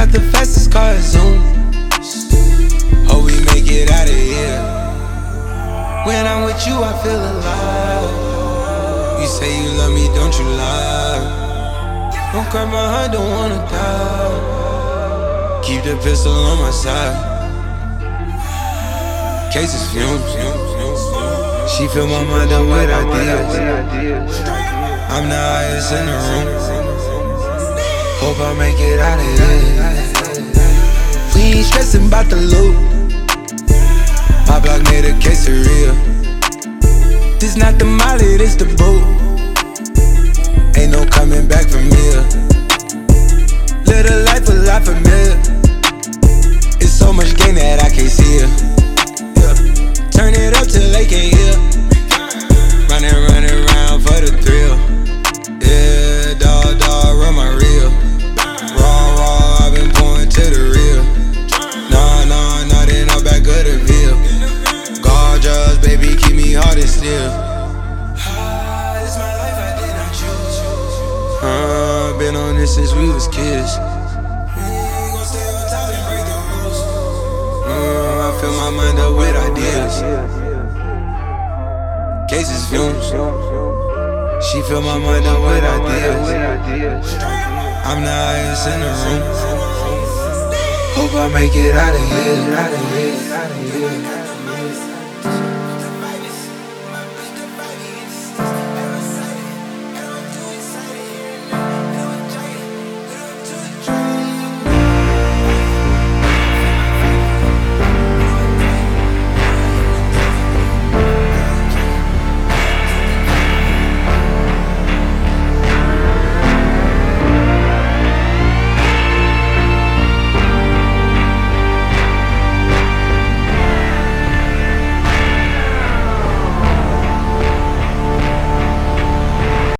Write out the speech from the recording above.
not the fastest car, Zoom. Hope we make it out of here. When I'm with you, I feel alive. You say you love me, don't you lie. Don't cry my heart, don't wanna die. Keep the pistol on my side. Cases fumes. She fill my mind up with ideas. I'm the highest in the room. Hope I make it out of here. We ain't stressing about the loot. My block made a quesadilla. This not the molly, this the boot. Ain't no coming back from here. Live a life a lot familiar. It's so much gain that I can't see it. Yeah. Turn it up till they can't hear. Running around for the thrill. Yeah, dog, run my reel. Raw, I've been pouring to the real. Nah, then I'm back of the veil. Gorgeous, baby, keep me hard and still. This my life, I did not choose. Been on this since we was kids. Gon' stay on top and break the rules. I fill my mind up with ideas. Cases fumes. She fill my mind up with ideas. I'm the highest in the room. Hope I make it out of here.